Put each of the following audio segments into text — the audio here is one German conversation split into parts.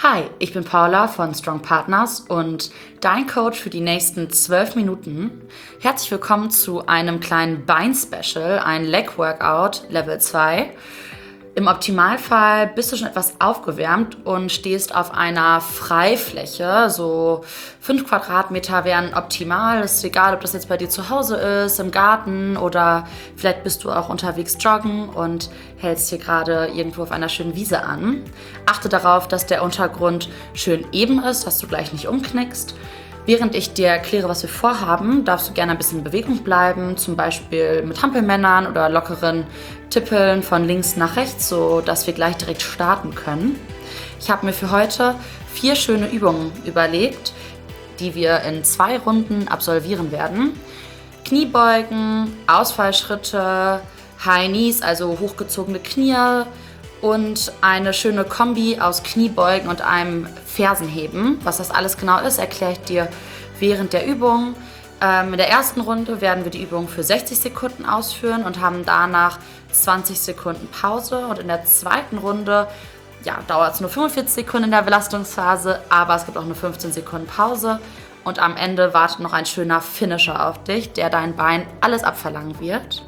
Hi, ich bin Paula von Strong Partners und dein Coach für die nächsten 12 Minuten. Herzlich willkommen zu einem kleinen Bein-Special, ein Leg-Workout Level 2. Im Optimalfall bist du schon etwas aufgewärmt und stehst auf einer Freifläche. So 5 Quadratmeter wären optimal. Es ist egal, ob das jetzt bei dir zu Hause ist, im Garten oder vielleicht bist du auch unterwegs joggen und hältst hier gerade irgendwo auf einer schönen Wiese an. Achte darauf, dass der Untergrund schön eben ist, dass du gleich nicht umknickst. Während ich dir erkläre, was wir vorhaben, darfst du gerne ein bisschen in Bewegung bleiben, zum Beispiel mit Hampelmännern oder lockeren Tippeln von links nach rechts, sodass wir gleich direkt starten können. Ich habe mir für heute 4 schöne Übungen überlegt, die wir in 2 Runden absolvieren werden. Kniebeugen, Ausfallschritte, High Knees, also hochgezogene Knie, und eine schöne Kombi aus Kniebeugen und einem Fersenheben. Was das alles genau ist, erkläre ich dir während der Übung. In der ersten Runde werden wir die Übung für 60 Sekunden ausführen und haben danach 20 Sekunden Pause. Und in der zweiten Runde dauert es nur 45 Sekunden in der Belastungsphase, aber es gibt auch nur 15 Sekunden Pause. Und am Ende wartet noch ein schöner Finisher auf dich, der dein Bein alles abverlangen wird.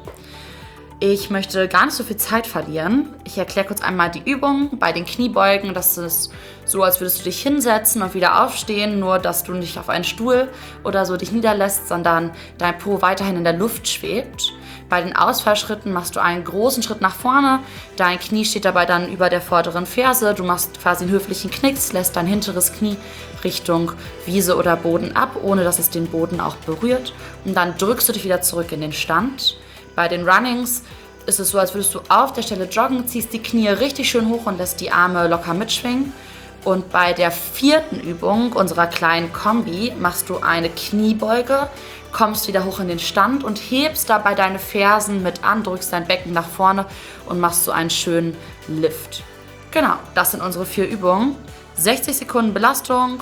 Ich möchte gar nicht so viel Zeit verlieren. Ich erkläre kurz einmal die Übung. Bei den Kniebeugen, das ist so, als würdest du dich hinsetzen und wieder aufstehen, nur dass du nicht auf einen Stuhl oder so dich niederlässt, sondern dein Po weiterhin in der Luft schwebt. Bei den Ausfallschritten machst du einen großen Schritt nach vorne. Dein Knie steht dabei dann über der vorderen Ferse. Du machst quasi einen höflichen Knicks, lässt dein hinteres Knie Richtung Wiese oder Boden ab, ohne dass es den Boden auch berührt. Und dann drückst du dich wieder zurück in den Stand. Bei den Runnings ist es so, als würdest du auf der Stelle joggen, ziehst die Knie richtig schön hoch und lässt die Arme locker mitschwingen. Und bei der 4. Übung unserer kleinen Kombi machst du eine Kniebeuge, kommst wieder hoch in den Stand und hebst dabei deine Fersen mit an, drückst dein Becken nach vorne und machst so einen schönen Lift. Genau, das sind unsere 4 Übungen. 60 Sekunden Belastung,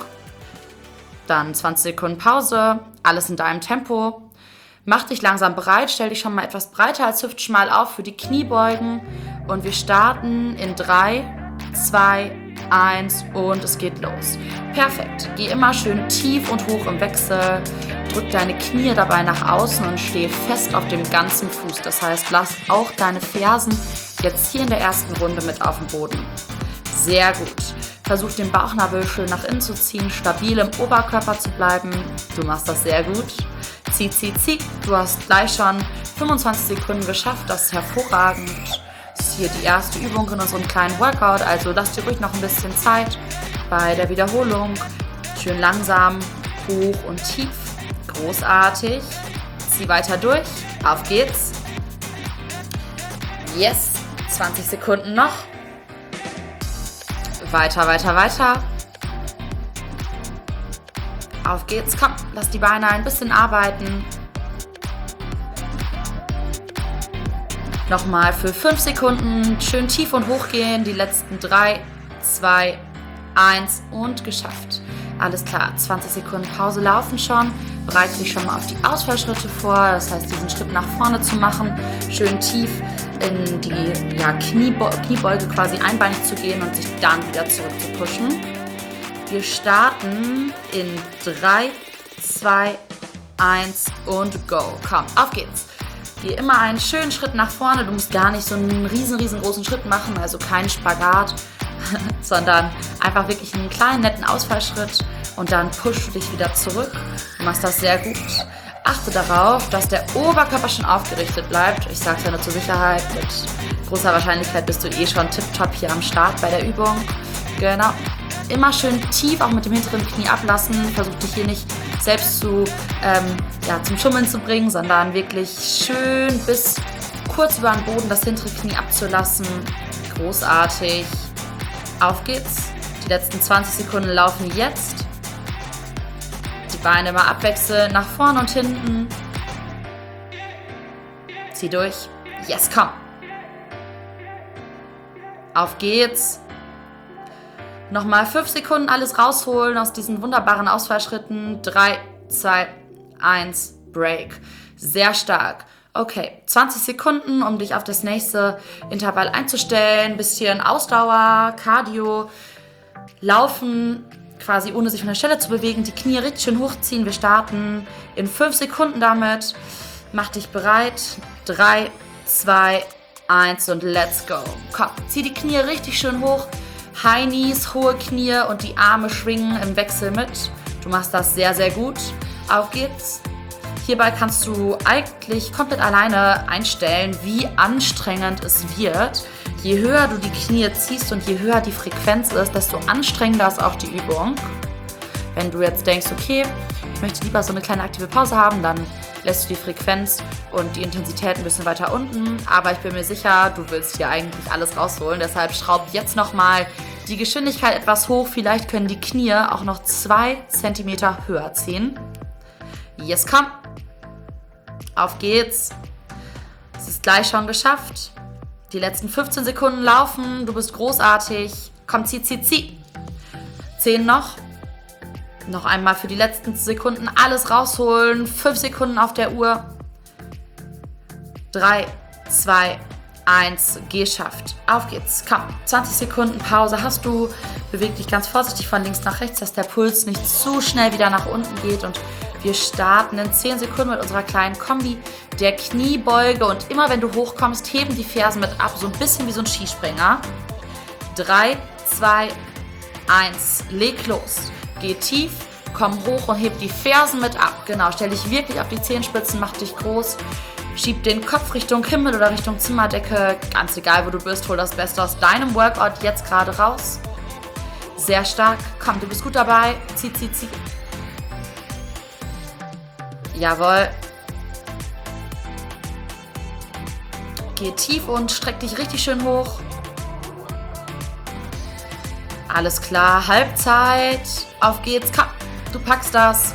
dann 20 Sekunden Pause, alles in deinem Tempo. Mach dich langsam bereit, stell dich schon mal etwas breiter als hüftschmal auf für die Kniebeugen und wir starten in 3, 2, 1 und es geht los. Perfekt, geh immer schön tief und hoch im Wechsel, drück deine Knie dabei nach außen und steh fest auf dem ganzen Fuß. Das heißt, lass auch deine Fersen jetzt hier in der ersten Runde mit auf dem Boden. Sehr gut. Versuch den Bauchnabel schön nach innen zu ziehen, stabil im Oberkörper zu bleiben. Du machst das sehr gut. Zieh, zieh, zieh. Du hast gleich schon 25 Sekunden geschafft. Das ist hervorragend. Das ist hier die erste Übung in unserem kleinen Workout. Also lass dir ruhig noch ein bisschen Zeit bei der Wiederholung. Schön langsam, hoch und tief. Großartig. Zieh weiter durch. Auf geht's. Yes. 20 Sekunden noch. Weiter, weiter, weiter. Auf geht's, komm, lass die Beine ein bisschen arbeiten. Nochmal für 5 Sekunden schön tief und hoch gehen. Die letzten 3, 2, 1 und geschafft. Alles klar, 20 Sekunden Pause laufen schon. Bereite dich schon mal auf die Ausfallschritte vor. Das heißt, diesen Schritt nach vorne zu machen. Schön tief in die Kniebeuge quasi einbeinig zu gehen und sich dann wieder zurück zu pushen. Wir starten in 3, 2, 1 und go. Komm, auf geht's. Geh immer einen schönen Schritt nach vorne. Du musst gar nicht so einen riesengroßen Schritt machen, also keinen Spagat, sondern einfach wirklich einen kleinen, netten Ausfallschritt und dann pushst du dich wieder zurück. Du machst das sehr gut. Achte darauf, dass der Oberkörper schon aufgerichtet bleibt. Ich sage es ja nur zur Sicherheit. Mit großer Wahrscheinlichkeit bist du eh schon tipptopp hier am Start bei der Übung. Genau. Immer schön tief, auch mit dem hinteren Knie ablassen. Versuch dich hier nicht selbst zum Schummeln zu bringen, sondern wirklich schön bis kurz über den Boden das hintere Knie abzulassen. Großartig. Auf geht's. Die letzten 20 Sekunden laufen jetzt. Die Beine mal abwechseln, nach vorne und hinten. Zieh durch. Yes, komm. Auf geht's. Nochmal 5 Sekunden alles rausholen aus diesen wunderbaren Ausfallschritten. 3, 2, 1, Break. Sehr stark. Okay, 20 Sekunden, um dich auf das nächste Intervall einzustellen. Bisschen Ausdauer, Cardio. Laufen, quasi ohne sich von der Stelle zu bewegen, die Knie richtig schön hochziehen. Wir starten in 5 Sekunden damit. Mach dich bereit. 3, 2, 1 und let's go. Komm, zieh die Knie richtig schön hoch. High Knees, hohe Knie und die Arme schwingen im Wechsel mit. Du machst das sehr, sehr gut. Auf geht's. Hierbei kannst du eigentlich komplett alleine einstellen, wie anstrengend es wird. Je höher du die Knie ziehst und je höher die Frequenz ist, desto anstrengender ist auch die Übung. Wenn du jetzt denkst, okay, ich möchte lieber so eine kleine aktive Pause haben, dann lässt du die Frequenz und die Intensität ein bisschen weiter unten. Aber ich bin mir sicher, du willst hier eigentlich alles rausholen. Deshalb schraub jetzt nochmal die Geschwindigkeit etwas hoch. Vielleicht können die Knie auch noch 2 cm höher ziehen. Yes, komm. Auf geht's. Es ist gleich schon geschafft. Die letzten 15 Sekunden laufen. Du bist großartig. Komm, zieh, zieh, zieh. 10 noch. Noch einmal für die letzten Sekunden alles rausholen. 5 Sekunden auf der Uhr. 3, 2, 1. Geschafft. Auf geht's. Komm. 20 Sekunden Pause hast du. Beweg dich ganz vorsichtig von links nach rechts, dass der Puls nicht zu schnell wieder nach unten geht. Und wir starten in 10 Sekunden mit unserer kleinen Kombi der Kniebeuge. Und immer wenn du hochkommst, heben die Fersen mit ab. So ein bisschen wie so ein Skispringer. 3, 2, 1. Leg los. Geh tief, komm hoch und heb die Fersen mit ab. Genau, stell dich wirklich auf die Zehenspitzen, mach dich groß. Schieb den Kopf Richtung Himmel oder Richtung Zimmerdecke. Ganz egal, wo du bist, hol das Beste aus deinem Workout jetzt gerade raus. Sehr stark. Komm, du bist gut dabei. Zieh, zieh, zieh. Jawohl. Geh tief und streck dich richtig schön hoch. Alles klar, Halbzeit. Auf geht's, komm. Du packst das.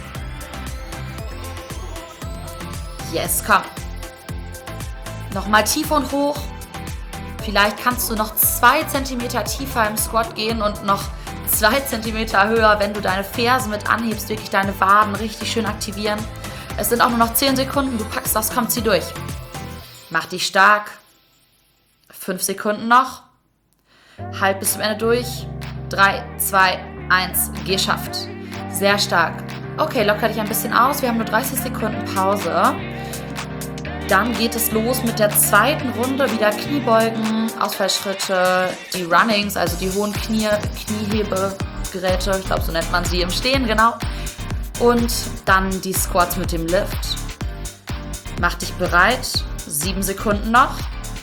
Yes, komm. Nochmal tief und hoch. Vielleicht kannst du noch 2 cm tiefer im Squat gehen und noch 2 cm höher, wenn du deine Fersen mit anhebst, wirklich deine Waden richtig schön aktivieren. Es sind auch nur noch 10 Sekunden, du packst das, komm, zieh durch. Mach dich stark. 5 Sekunden noch. Halt bis zum Ende durch. 3, 2, 1, geschafft. Sehr stark. Okay, locker dich ein bisschen aus. Wir haben nur 30 Sekunden Pause. Dann geht es los mit der zweiten Runde. Wieder Kniebeugen, Ausfallschritte, die Runnings, also die hohen Kniehebegeräte. Ich glaube, so nennt man sie im Stehen, genau. Und dann die Squats mit dem Lift. Mach dich bereit. 7 Sekunden noch.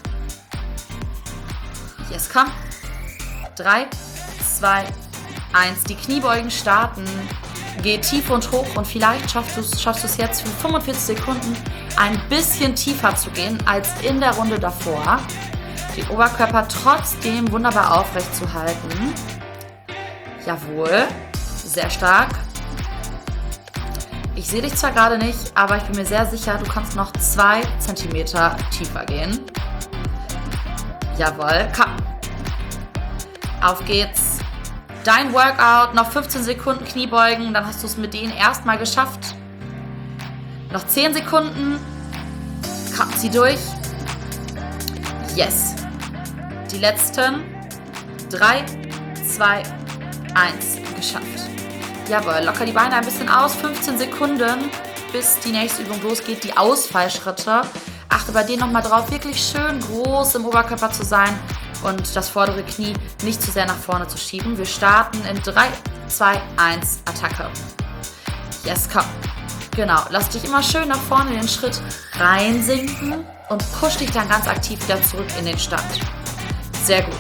Yes, komm. 3, 2, 1. Die Kniebeugen starten. Geh tief und hoch und vielleicht schaffst du es jetzt für 45 Sekunden ein bisschen tiefer zu gehen als in der Runde davor. Den Oberkörper trotzdem wunderbar aufrecht zu halten. Jawohl. Sehr stark. Ich sehe dich zwar gerade nicht, aber ich bin mir sehr sicher, du kannst noch 2 cm tiefer gehen. Jawohl. Komm. Auf geht's. Dein Workout, noch 15 Sekunden Kniebeugen, dann hast du es mit denen erstmal geschafft. Noch 10 Sekunden. Komm, zieh durch. Yes. Die letzten. 3, 2, 1. Geschafft. Jawohl, locker die Beine ein bisschen aus. 15 Sekunden, bis die nächste Übung losgeht. Die Ausfallschritte. Achte bei denen nochmal drauf, wirklich schön groß im Oberkörper zu sein und das vordere Knie nicht zu sehr nach vorne zu schieben. Wir starten in 3, 2, 1, Attacke. Yes, komm. Genau, lass dich immer schön nach vorne in den Schritt reinsinken und push dich dann ganz aktiv wieder zurück in den Stand. Sehr gut.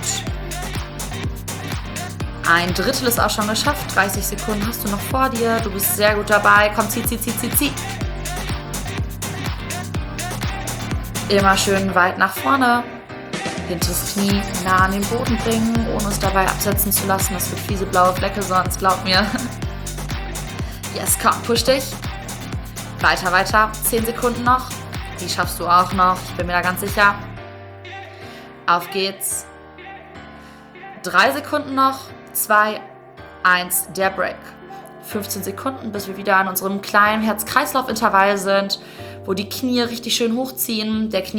Ein Drittel ist auch schon geschafft. 30 Sekunden hast du noch vor dir. Du bist sehr gut dabei. Komm, zieh, zieh, zieh, zieh, zieh. Immer schön weit nach vorne. Hinteres Knie nah an den Boden bringen, ohne es dabei absetzen zu lassen. Das wird fiese blaue Flecke sonst, glaub mir. Yes, komm, push dich. Weiter, weiter. 10 Sekunden noch. Die schaffst du auch noch. Ich bin mir da ganz sicher. Auf geht's. 3 Sekunden noch. 2, 1, der Break. 15 Sekunden, bis wir wieder an unserem kleinen Herz-Kreislauf-Intervall sind, wo die Knie richtig schön hochziehen, der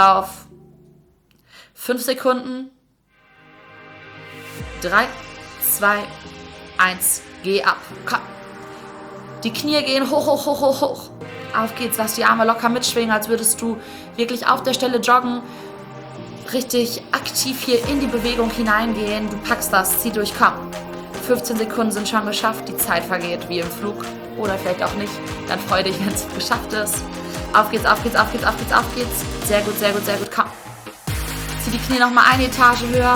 Kniehebelauf. 5 Sekunden. 3, 2, 1, geh ab. Komm. Die Knie gehen hoch, hoch, hoch, hoch, hoch. Auf geht's, lass die Arme locker mitschwingen, als würdest du wirklich auf der Stelle joggen. Richtig aktiv hier in die Bewegung hineingehen. Du packst das, zieh durch, komm. 15 Sekunden sind schon geschafft, die Zeit vergeht wie im Flug. Oder vielleicht auch nicht. Dann freu dich, wenn es geschafft ist. Auf geht's, auf geht's, auf geht's, auf geht's, auf geht's. Sehr gut, sehr gut, sehr gut, komm. Zieh die Knie nochmal eine Etage höher.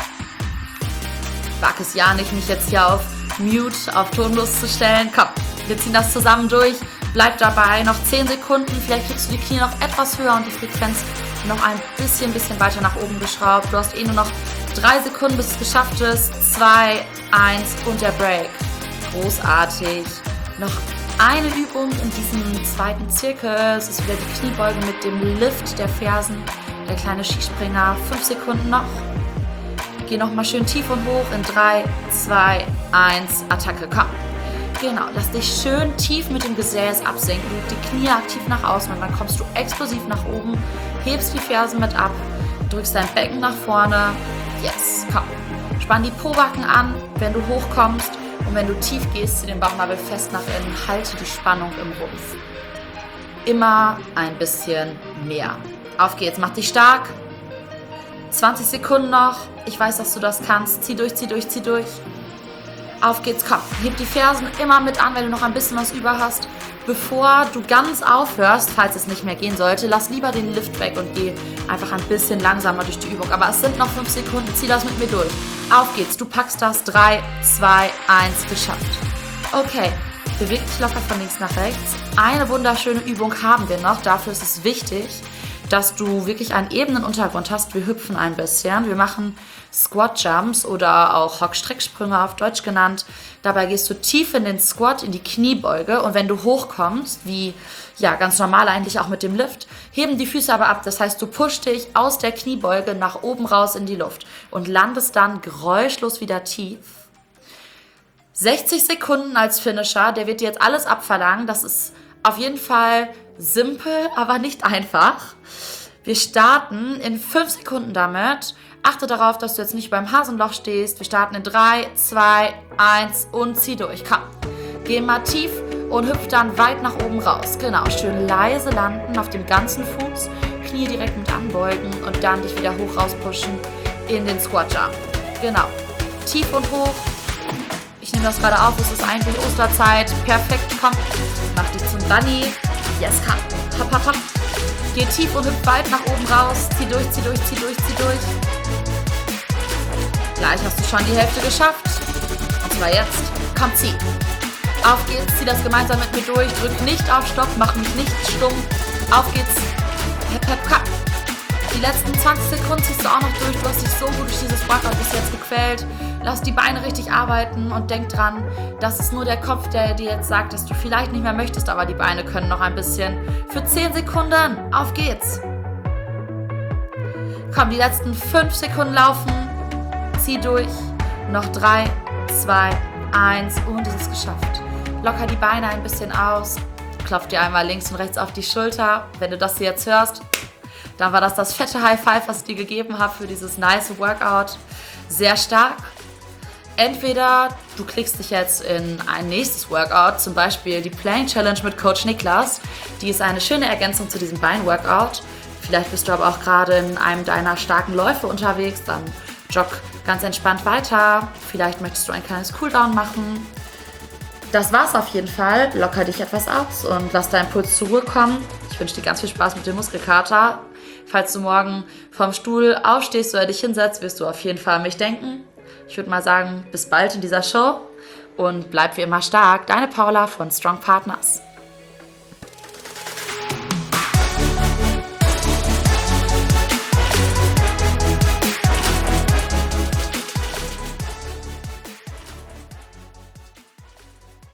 Wag es ja nicht, mich jetzt hier auf Mute, auf tonlos zu stellen. Komm, wir ziehen das zusammen durch. Bleib dabei, noch 10 Sekunden. Vielleicht kriegst du die Knie noch etwas höher und die Frequenz noch ein bisschen weiter nach oben geschraubt. Du hast nur noch 3 Sekunden, bis es geschafft ist. 2, 1 und der Break. Großartig. Noch eine Übung in diesem zweiten Zirkel. Es ist wieder die Kniebeuge mit dem Lift der Fersen. Der kleine Skispringer. 5 Sekunden noch. Geh nochmal schön tief und hoch in 3, 2, 1, Attacke, komm. Genau, lass dich schön tief mit dem Gesäß absinken, die Knie aktiv nach außen und dann kommst du explosiv nach oben, hebst die Fersen mit ab, drückst dein Becken nach vorne. Yes, komm. Spann die Pobacken an, wenn du hochkommst und wenn du tief gehst, zieh den Bauchnabel fest nach innen, halte die Spannung im Rumpf. Immer ein bisschen mehr. Auf geht's, mach dich stark. 20 Sekunden noch. Ich weiß, dass du das kannst. Zieh durch, zieh durch, zieh durch. Auf geht's, komm. Heb die Fersen immer mit an, wenn du noch ein bisschen was über hast. Bevor du ganz aufhörst, falls es nicht mehr gehen sollte, lass lieber den Lift weg und geh einfach ein bisschen langsamer durch die Übung. Aber es sind noch 5 Sekunden. Zieh das mit mir durch. Auf geht's. Du packst das. 3, 2, 1. Geschafft. Okay. Beweg dich locker von links nach rechts. Eine wunderschöne Übung haben wir noch. Dafür ist es wichtig, dass du wirklich einen ebenen Untergrund hast. Wir hüpfen ein bisschen. Wir machen Squat Jumps oder auch Hock-Strecksprünge auf Deutsch genannt. Dabei gehst du tief in den Squat, in die Kniebeuge und wenn du hochkommst, wie ja ganz normal eigentlich auch mit dem Lift, heben die Füße aber ab. Das heißt, du pushst dich aus der Kniebeuge nach oben raus in die Luft und landest dann geräuschlos wieder tief. 60 Sekunden als Finisher, der wird dir jetzt alles abverlangen. Das ist auf jeden Fall simpel, aber nicht einfach. Wir starten in 5 Sekunden damit. Achte darauf, dass du jetzt nicht beim Hasenloch stehst. Wir starten in 3, 2, 1 und zieh durch. Komm. Geh mal tief und hüpf dann weit nach oben raus. Genau, schön leise landen auf dem ganzen Fuß. Knie direkt mit anbeugen und dann dich wieder hoch rauspushen in den Squat Jump. Genau. Tief und hoch. Ich nehme das gerade auf, es ist eigentlich Osterzeit. Perfekt, komm. Mach dich zum Bunny. Yes, komm. Hopp, hopp, hopp. Geh tief und hüpf weit nach oben raus. Zieh durch, zieh durch, zieh durch, zieh durch. Gleich hast du schon die Hälfte geschafft. Und zwar jetzt. Komm, zieh. Auf geht's, zieh das gemeinsam mit mir durch. Drück nicht auf Stopp, mach mich nicht stumm. Auf geht's. Hep, hep, komm. Die letzten 20 Sekunden ziehst du auch noch durch. Du hast dich so gut durch dieses Workout bis jetzt gequält. Lass die Beine richtig arbeiten und denk dran, das ist nur der Kopf, der dir jetzt sagt, dass du vielleicht nicht mehr möchtest, aber die Beine können noch ein bisschen. Für 10 Sekunden. Auf geht's. Komm, die letzten 5 Sekunden laufen. Zieh durch. Noch 3, 2, 1 und es ist geschafft. Locker die Beine ein bisschen aus. Klopf dir einmal links und rechts auf die Schulter. Wenn du das hier jetzt hörst, dann war das fette High Five, was ich dir gegeben habe für dieses nice Workout. Sehr stark. Entweder du klickst dich jetzt in ein nächstes Workout, zum Beispiel die Plank Challenge mit Coach Niklas. Die ist eine schöne Ergänzung zu diesem Bein-Workout. Vielleicht bist du aber auch gerade in einem deiner starken Läufe unterwegs, dann jogg ganz entspannt weiter. Vielleicht möchtest du ein kleines Cooldown machen. Das war's auf jeden Fall. Locker dich etwas aus und lass deinen Puls zur Ruhe kommen. Ich wünsche dir ganz viel Spaß mit dem Muskelkater. Falls du morgen vom Stuhl aufstehst oder dich hinsetzt, wirst du auf jeden Fall an mich denken. Ich würde mal sagen, bis bald in dieser Show und bleib wie immer stark. Deine Paula von Strong Partners.